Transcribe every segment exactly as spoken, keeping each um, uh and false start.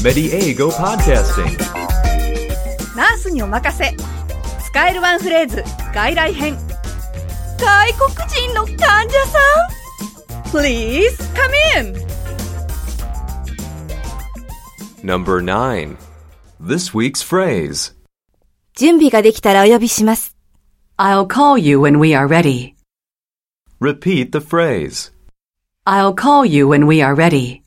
Mediego Podcasting。 ナースにお任せ。使えるワンフレーズ外来編。外国人の患者さん Please come in。 Number nine. This week's phrase. 準備ができたらお呼びします。 I'll call you when we are ready. Repeat the phrase. I'll call you when we are ready.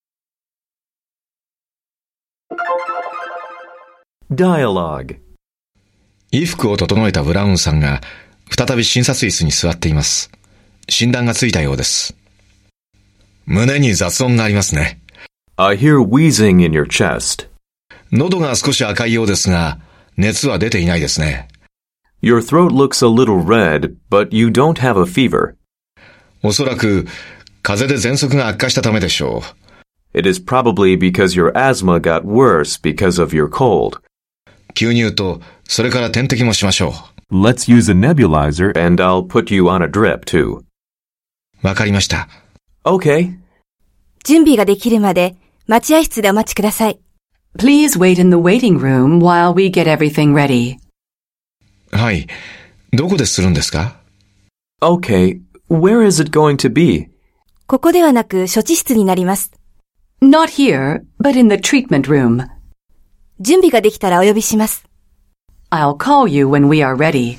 Dialogue. 衣服を整えたブラウンさんが再び診察椅子に座っています。診断がついたようです。胸に雑音がありますね。 I hear wheezing in your chest. 喉が少し赤いようですが、熱は出ていないですね。 Your throat looks a little red, but you don't have a fever. おそらく風邪で喘息が悪化したためでしょう。 It is probably because your asthma got worse because of your cold. 吸入と、それから点滴もしましょう。 Let's use a nebulizer and I'll put you on a drip too. わかりました。 Okay. 準備ができるまで待合室でお待ちください。 Please wait in the waiting room while we get everything ready. はい。どこでするんですか？ Okay. Where is it going to be? ここではなく処置室になります。 Not here, but in the treatment room. 準備ができたらお呼びします。 I'll call you when we are ready.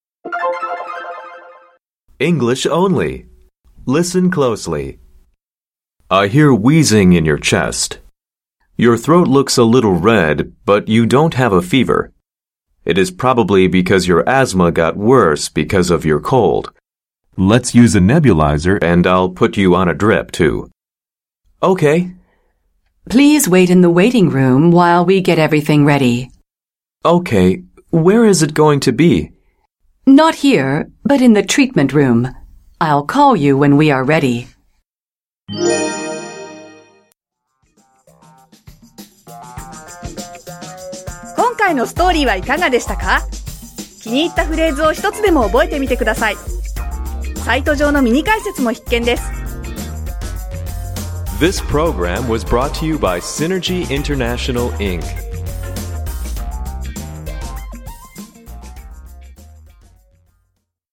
English only. Listen closely. I hear wheezing in your chest. Your throat looks a little red, but you don't have a fever. It is probably because your asthma got worse because of your cold. Let's use a nebulizer and I'll put you on a drip too. Okay. Please wait in the waiting room while we get everything ready. Okay. Where is it going to be? Not here, but in the treatment room. I'll call you when we are ready. 今回のストーリーはいかがでしたか？気に入ったフレーズを一つでも覚えてみてください。サイト上のミニ解説も必見です。 This program was brought to you by Synergy International, Incorporated